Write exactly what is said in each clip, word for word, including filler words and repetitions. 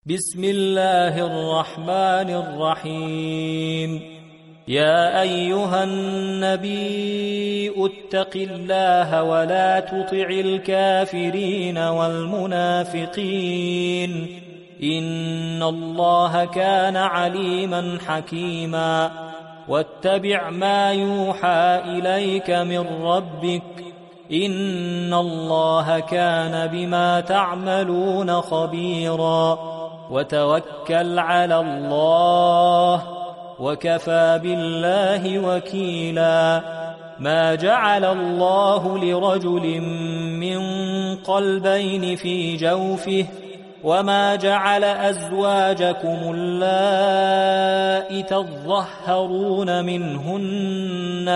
بسم الله الرحمن الرحيم. يا أيها النبي اتق الله ولا تطع الكافرين والمنافقين إن الله كان عليما حكيما. واتبع ما يوحى إليك من ربك إن الله كان بما تعملون خبيرا. وتوكل على الله وكفى بالله وكيلا. ما جعل الله لرجل من قلبين في جوفه وما جعل أزواجكم اللائي تظهرون منهن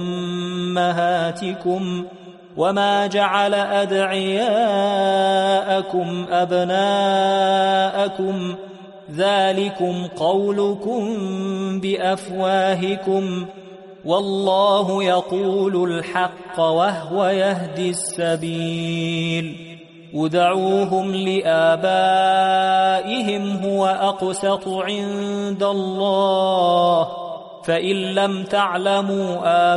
أمهاتكم وما جعل أدعياءكم أبناءكم ذلكم قولكم بأفواهكم والله يقول الحق وهو يهدي السبيل. ادعوهم لآبائهم هو أقسط عند الله فإن لم تعلموا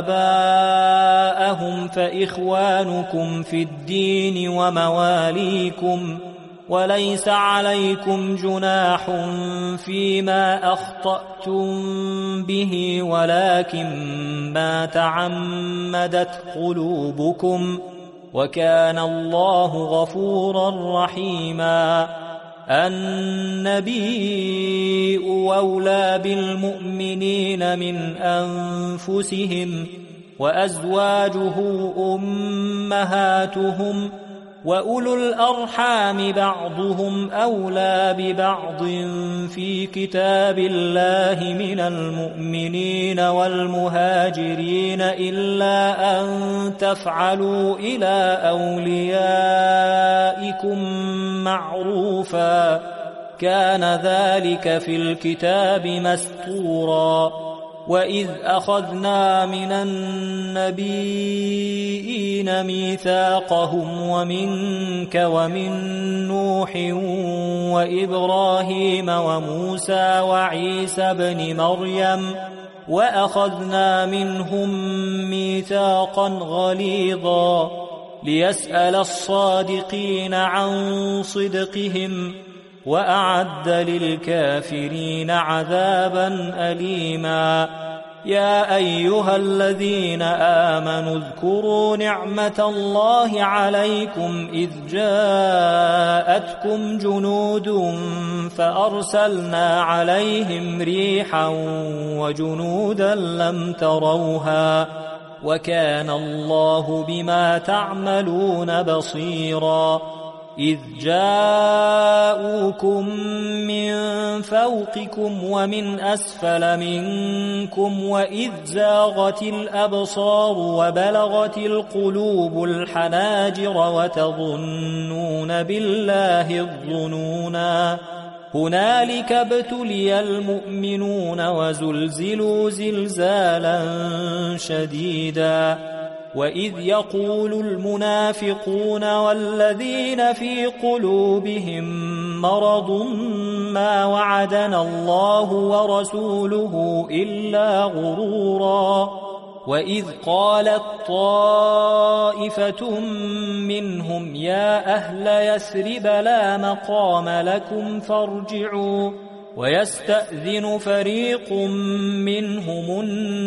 آباءهم فإخوانكم في الدين ومواليكم وليس عليكم جناح فيما أخطأتم به ولكن ما تعمدت قلوبكم وكان الله غفورا رحيما. النبي أولى بالمؤمنين من أنفسهم وأزواجه أمهاتهم وأولو الأرحام بعضهم أولى ببعض في كتاب الله من المؤمنين والمهاجرين إلا أن تفعلوا إلى أوليائكم معروفا كان ذلك في الكتاب مسطورا. وإذ أخذنا من النبيين ميثاقهم ومنك ومن نوح وإبراهيم وموسى وعيسى بن مريم وأخذنا منهم ميثاقا غليظا ليسأل الصادقين عن صدقهم وأعد للكافرين عذابا أليما. يا أيها الذين آمنوا اذكروا نعمة الله عليكم إذ جاءتكم جنود فأرسلنا عليهم ريحا وجنودا لم تروها وكان الله بما تعملون بصيرا. إذ جاءوكم من فوقكم ومن أسفل منكم وإذ زاغت الأبصار وبلغت القلوب الحناجر وتظنون بالله الظنونا هنالك ابتلي المؤمنون وزلزلوا زلزالا شديدا. وإذ يقول المنافقون والذين في قلوبهم مرض ما وعدنا الله ورسوله إلا غرورا. وإذ قالت طائفة منهم يا أهل يثرب لا مقام لكم فارجعوا ويستأذن فريق منهم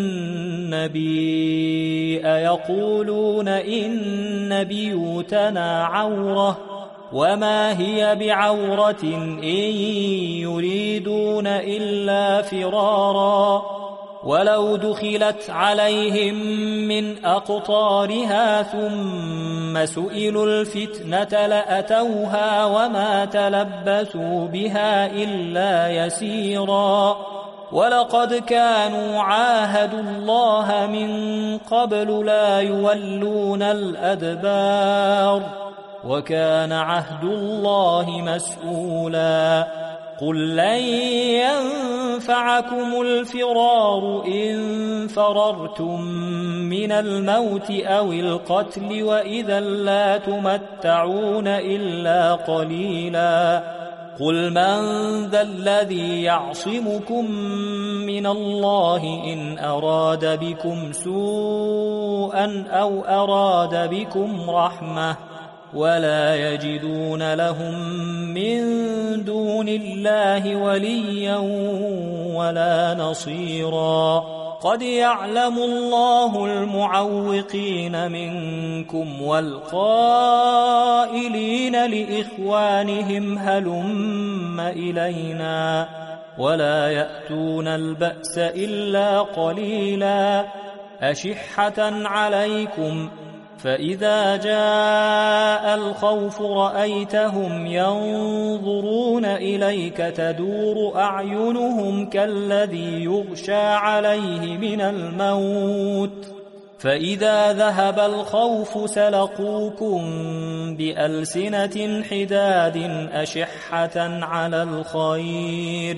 النبي يقولون إن بيوتنا عورة وما هي بعورة إن يريدون إلا فرارا. ولو دخلت عليهم من أقطارها ثم سئلوا الفتنة لأتوها وما تلبثوا بها إلا يسيرا. ولقد كانوا عاهدوا الله من قبل لا يولون الأدبار وكان عهد الله مسؤولا. قل لن ينفعكم الفرار إن فررتم من الموت أو القتل وإذا لا تمتعون إلا قليلا. قل من ذا الذي يعصمكم من الله إن أراد بكم سوءا أو أراد بكم رحمة ولا يجدون لهم من دون الله وليا ولا نصيرا قد يعلم الله المعوقين منكم والقائلين لإخوانهم هلم إلينا ولا يأتون البأس إلا قليلا أشحة عليكم فإذا جاء الخوف رأيتهم ينظرون إليك تدور أعينهم كالذي يغشى عليه من الموت فإذا ذهب الخوف سلقوكم بألسنة حداد أشحة على الخير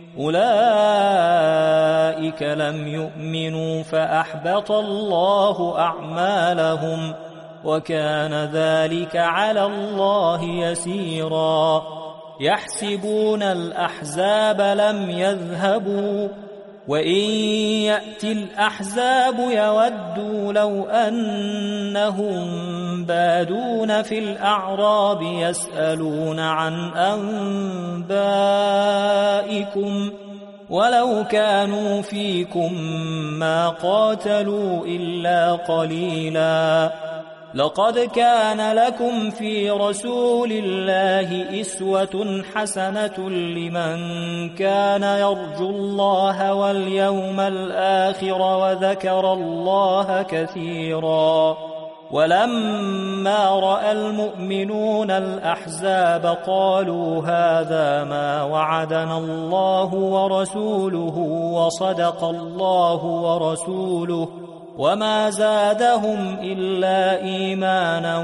أولئك لم يؤمنوا فأحبط الله أعمالهم وكان ذلك على الله يسيرا يحسبون الأحزاب لم يذهبوا وإن يأتي الأحزاب يودوا لو أنهم بادون في الأعراب يسألون عن أنبائكم ولو كانوا فيكم ما قاتلوا إلا قليلا لقد كان لكم في رسول الله أسوة حسنة لمن كان يرجو الله واليوم الآخر وذكر الله كثيرا ولما رأى المؤمنون الأحزاب قالوا هذا ما وعدنا الله ورسوله وصدق الله ورسوله وما زادهم إلا إيمانا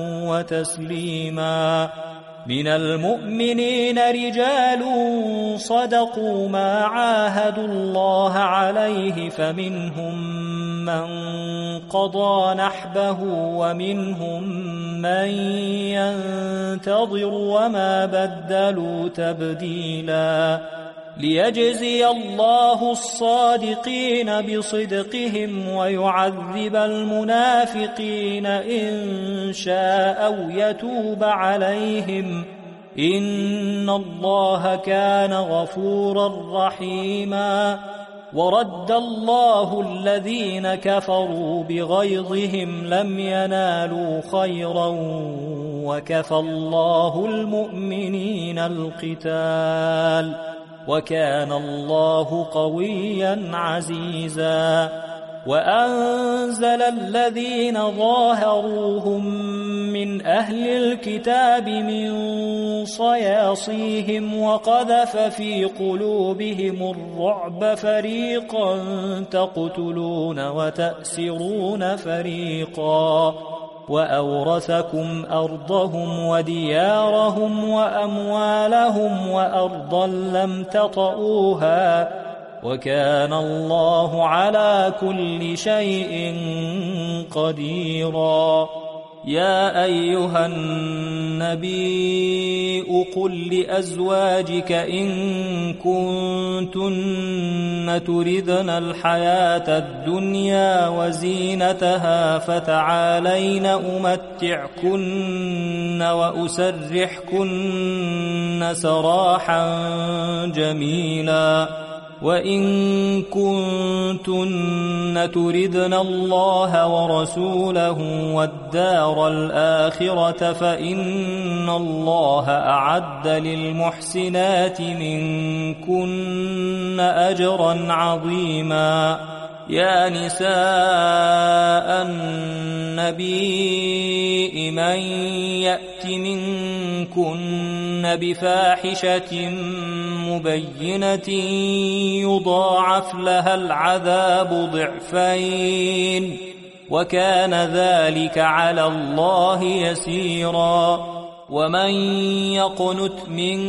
وتسليما من المؤمنين رجال صدقوا ما عاهدوا الله عليه فمنهم من قضى نحبه ومنهم من ينتظر وما بدلوا تبديلا ليجزي الله الصادقين بصدقهم ويعذب المنافقين إن شاء أو يتوب عليهم إن الله كان غفورا رحيما ورد الله الذين كفروا بغيظهم لم ينالوا خيرا وكفى الله المؤمنين القتال وكان الله قويا عزيزا وأنزل الذين ظاهروهم من أهل الكتاب من صياصيهم وقذف في قلوبهم الرعب فريقا تقتلون وتأسرون فريقا وأورثكم أرضهم وديارهم وأموالهم وأرضا لم تطئوها وكان الله على كل شيء قديرا يا أيها النبي قل لأزواجك إن كنتن تردن الحياة الدنيا وزينتها فتعالين أمتعكن وأسرحكن سراحا جميلا وإن كنتن تردن الله ورسوله والدار الآخرة فإن الله أعد للمحسنات منكن أجرا عظيما يا نساء النبي من يأت منكن بفاحشة مبينة يضاعف لها العذاب ضعفين وكان ذلك على الله يسيرا ومن يقنت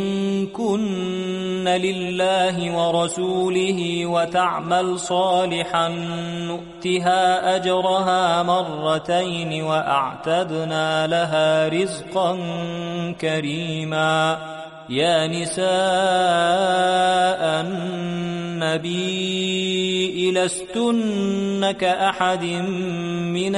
منكن لله ورسوله وتعمل صالحا نؤتها أجرها مرتين وأعتدنا لها رزقا كريما يا نساء النبي لستن كأحد من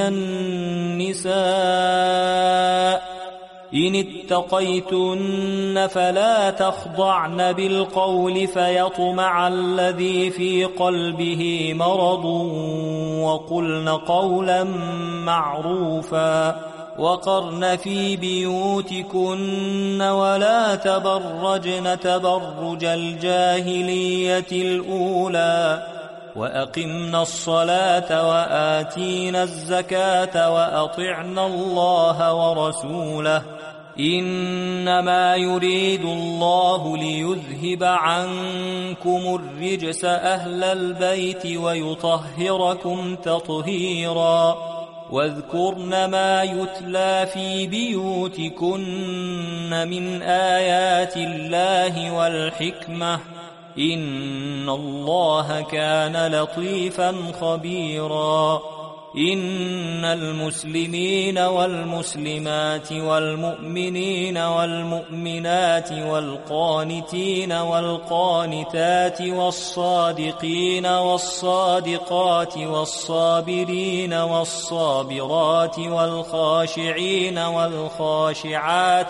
النساء إن اتقيتن فلا تخضعن بالقول فيطمع الذي في قلبه مرض وقلن قولا معروفا وقرن في بيوتكن ولا تبرجن تبرج الجاهلية الأولى وأقمنا الصلاة وآتينا الزكاة وأطعنا الله ورسوله إنما يريد الله ليذهب عنكم الرجس أهل البيت ويطهركم تطهيرا واذكرن ما يتلى في بيوتكن من آيات الله والحكمة إن الله كان لطيفا خبيرا إن المسلمين والمسلمات والمؤمنين والمؤمنات والقانتين والقانتات والصادقين والصادقات والصابرين والصابرات والخاشعين والخاشعات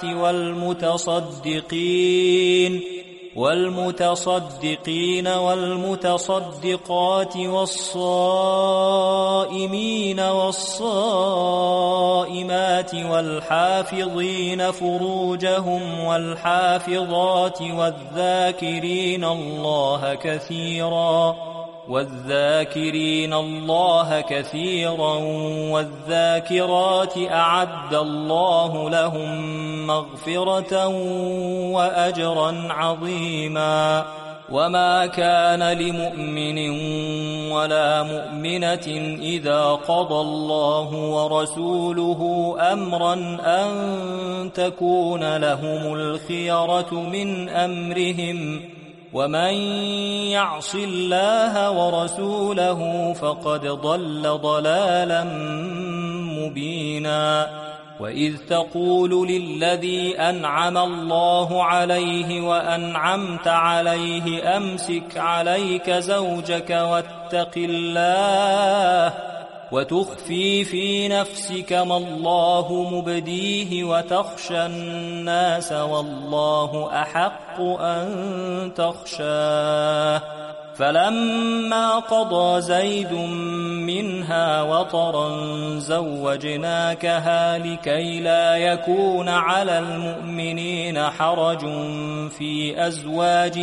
والمتصدقين والمتصدقين والمتصدقات والصائمين والصائمات والحافظين فروجهم والحافظات والذاكرين الله كثيرا والذاكرين الله كثيرا والذاكرات أعد الله لهم مغفرة وأجرا عظيما وما كان لمؤمن ولا مؤمنة إذا قضى الله ورسوله أمرا أن تكون لهم الخيرة من أمرهم ومن يعص الله ورسوله فقد ضل ضلالا مبينا وإذ تقول للذي أنعم الله عليه وأنعمت عليه أمسك عليك زوجك واتق الله وتخفي في نفسك ما الله مبديه وتخشى الناس والله أحق أن تخشاه فلما قضى زيد منها وطرا زوجناكها لكي لا يكون على المؤمنين حرج في أزواج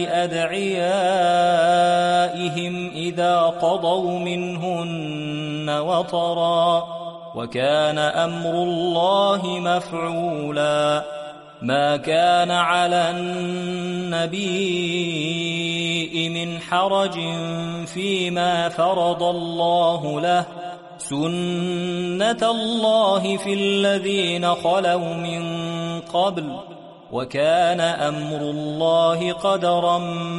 أدعيائهم إذا قضوا منهن وطرا وكان أمر الله مفعولا ما كان على النبي من حرج فيما فرض الله له سنة الله في الذين خلوا من قبل وكان أمر الله قدرا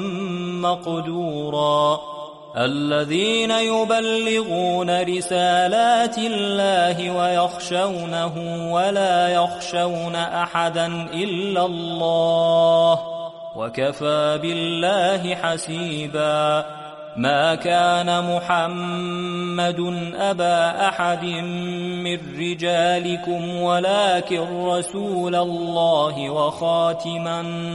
مقدورا الذين يبلغون رسالات الله ويخشونه ولا يخشون أحدا إلا الله وكفى بالله حسيبا ما كان محمد أبا أحد من رجالكم ولكن رسول الله وخاتم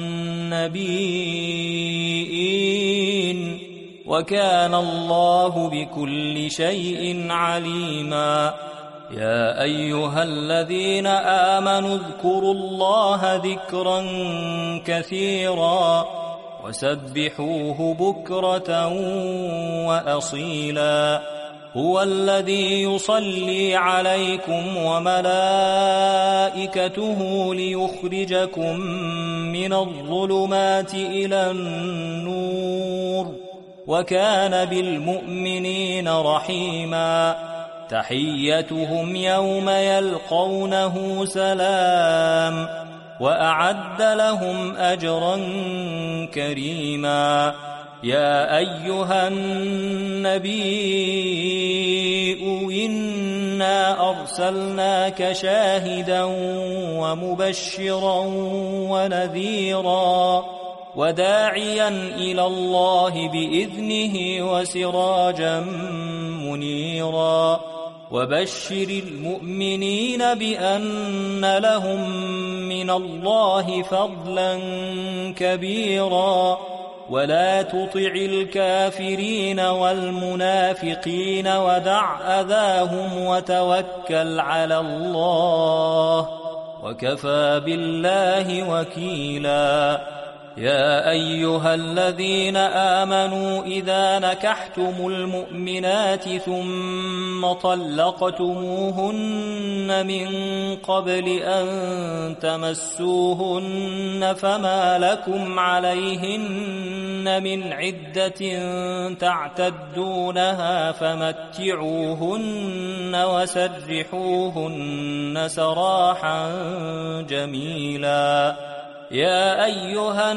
النبيين وكان الله بكل شيء عليما يا أيها الذين آمنوا اذكروا الله ذكرا كثيرا وسبحوه بكرة وأصيلا هو الذي يصلي عليكم وملائكته ليخرجكم من الظلمات إلى النور وكان بالمؤمنين رحيما تحيتهم يوم يلقونه سلام وأعد لهم أجرا كريما يا أيها النبي إن إنا أرسلناك شاهدا ومبشرا ونذيرا وداعيا إلى الله بإذنه وسراجا منيرا وبشر المؤمنين بأن لهم من الله فضلا كبيرا ولا تطع الكافرين والمنافقين ودع أذاهم وتوكل على الله وكفى بالله وكيلا يا أيها الذين آمنوا إذا نكحتم المؤمنات ثم طلقتموهن من قبل أن تمسوهن فما لكم عليهن من عدة تعتدونها فمتعوهن وسرحوهن سراحا جميلا يا أيها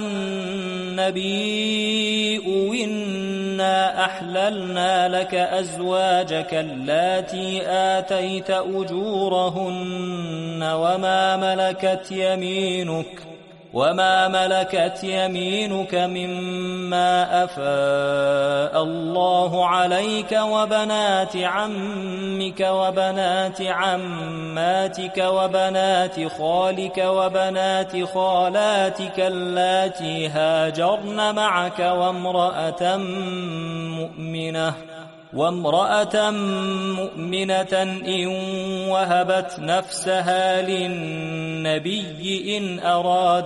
النبي إنا أحللنا لك أزواجك اللاتي آتيت أجورهن وما ملكت يمينك وما ملكت يمينك مما أفاء الله عليك وبنات عمك وبنات عماتك وبنات خالك وبنات خالاتك اللاتي هاجرن معك وامرأة مؤمنة وامرأة مؤمنة إن وهبت نفسها للنبي إن أراد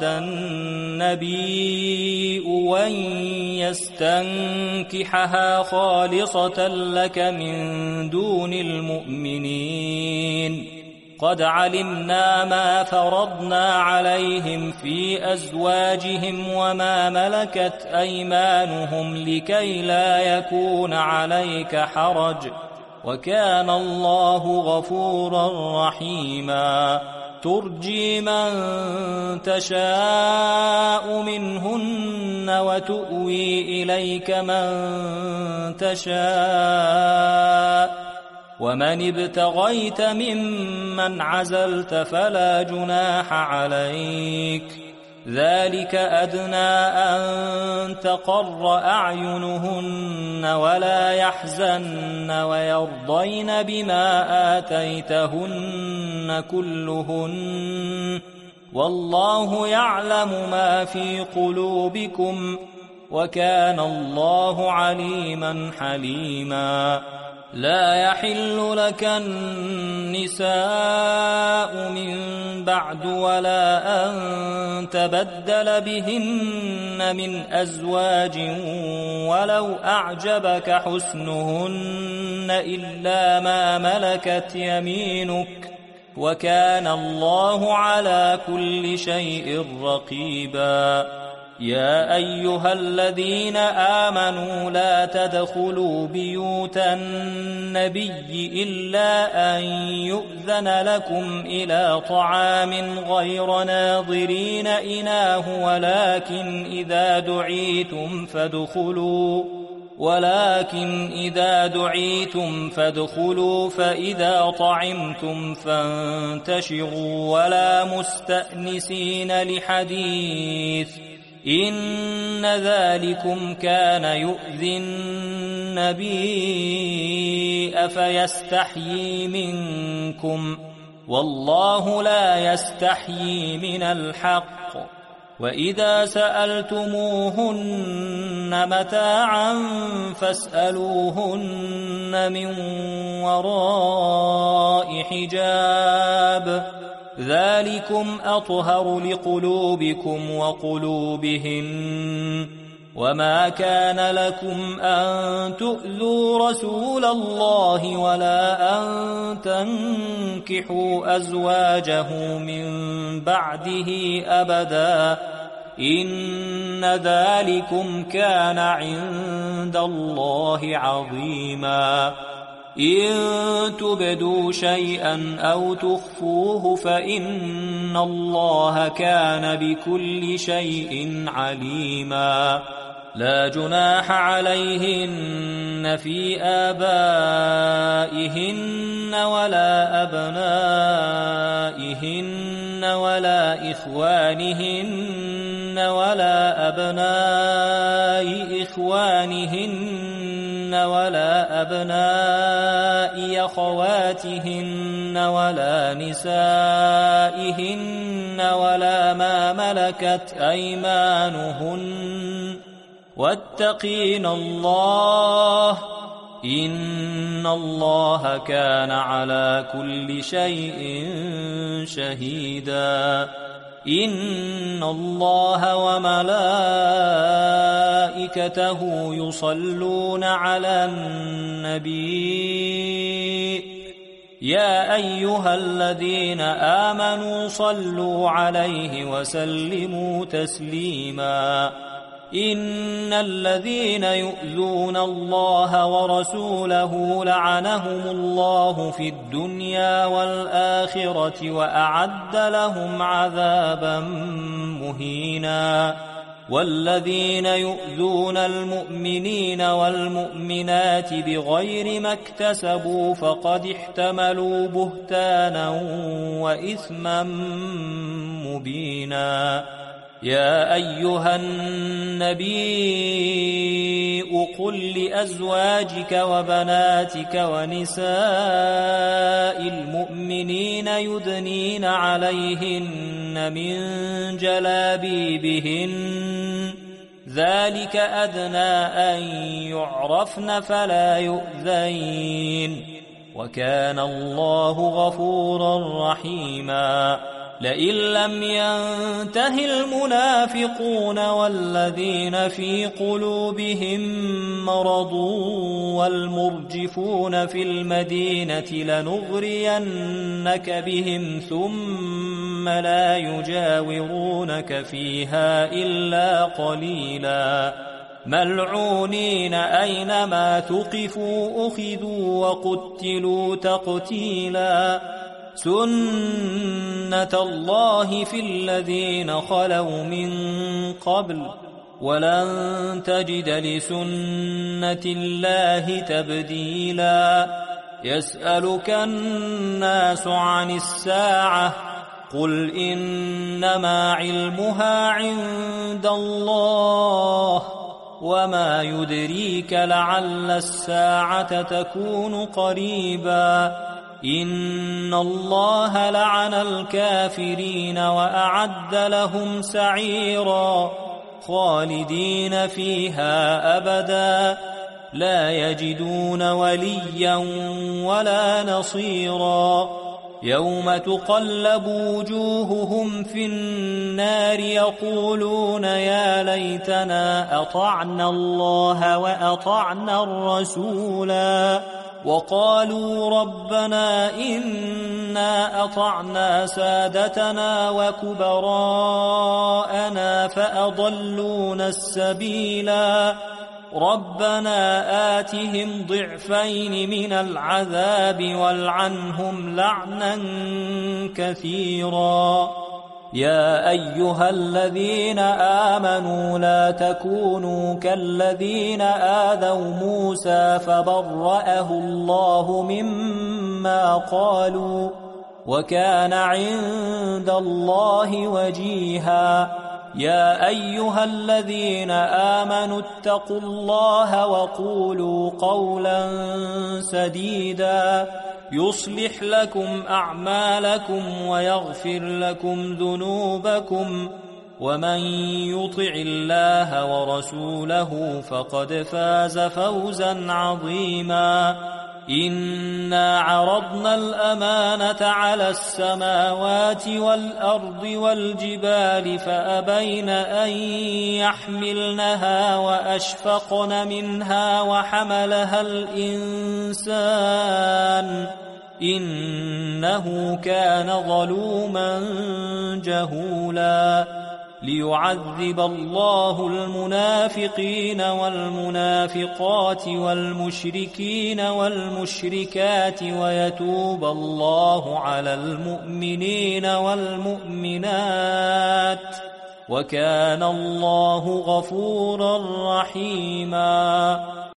النبي أن يستنكحها خالصة لك من دون المؤمنين قد علمنا ما فرضنا عليهم في أزواجهم وما ملكت أيمانهم لكي لا يكون عليك حرج وكان الله غفورا رحيما ترجي من تشاء منهن وتؤوي إليك من تشاء ومن ابتغيت ممن عزلت فلا جناح عليك ذلك أدنى أن تقر أعينهن ولا يحزن ويرضين بما آتيتهن كلهن والله يعلم ما في قلوبكم وكان الله عليما حليما لا يحل لك النساء من بعد ولا أن تبدل بهن من أزواج ولو أعجبك حسنهن إلا ما ملكت يمينك وكان الله على كل شيء رقيبا يا أيها الذين آمنوا لا تدخلوا بيوت النبي إلا أن يؤذن لكم إلى طعام غير ناظرين إناه ولكن إذا دعيتم فادخلوا ولكن إذا دعيتم فادخلوا فإذا طعمتم فانتشروا ولا مستأنسين لحديث إن ذلكم كان يؤذي النبي فيستحيي منكم والله لا يستحيي من الحق وإذا سألتموهن متاعا فاسألوهن من وراء حجاب ذلكم أطهر لقلوبكم وقلوبهن وما كان لكم أن تؤذوا رسول الله ولا أن تنكحوا أزواجه من بعده أبدا إن ذلكم كان عند الله عظيما إن تبدوا شيئا أو تخفوه فإن الله كان بكل شيء عليما لا جناح عليهن في آبائهن ولا أبنائهن ولا إخوانهن ولا أبناء إخوانهن ولا أبناء أخواتهن ولا نسائهن ولا ما ملكت أيمانهن واتقين الله إن الله كان على كل شيء شهيدا إن الله وملائكته يصلون على النبي يا أيها الذين آمنوا صلوا عليه وسلموا تسليما إن الذين يؤذون الله ورسوله لعنهم الله في الدنيا والآخرة وأعد لهم عذابا مهينا والذين يؤذون المؤمنين والمؤمنات بغير ما اكتسبوا فقد احتملوا بهتانا وإثما مبينا يا أيها النبي قل لأزواجك وبناتك ونساء المؤمنين يدنين عليهن من جلابيبهن ذلك أدنى أن يعرفن فلا يؤذين وكان الله غفورا رحيما لئن لم ينته المنافقون والذين في قلوبهم مرض والمرجفون في المدينة لنغرينك بهم ثم لا يجاورونك فيها إلا قليلا ملعونين أينما ثقفوا أخذوا وقتلوا تقتيلا سنة الله في الذين خلوا من قبل ولن تجد لسنة الله تبديلا يسألك الناس عن الساعة قل إنما علمها عند الله وما يدريك لعل الساعة تكون قريبا إن الله لعن الكافرين وأعد لهم سعيرا خالدين فيها أبدا لا يجدون وليا ولا نصيرا يوم تقلب وجوههم في النار يقولون يا ليتنا أطعنا الله وأطعنا الرسولا وقالوا ربنا إنا أطعنا سادتنا وكبراءنا فأضلونا السبيلا ربنا آتهم ضعفين من العذاب والعنهم لعنا كثيرا يا أيها الذين آمنوا لا تكونوا كالذين آذوا موسى فبرأه الله مما قالوا وكان عند الله وجيها يا أيها الذين آمنوا اتقوا الله وقولوا قولا سديدا يصلح لكم أعمالكم ويغفر لكم ذنوبكم ومن يطع الله ورسوله فقد فاز فوزا عظيما إنا عرضنا الأمانة على السماوات والأرض والجبال فأبين أن يحملنها وأشفقن منها وحملها الإنسان إنه كان ظلوما جهولا ليعذب الله المنافقين والمنافقات والمشركين والمشركات ويتوب الله على المؤمنين والمؤمنات وكان الله غفورا رحيما.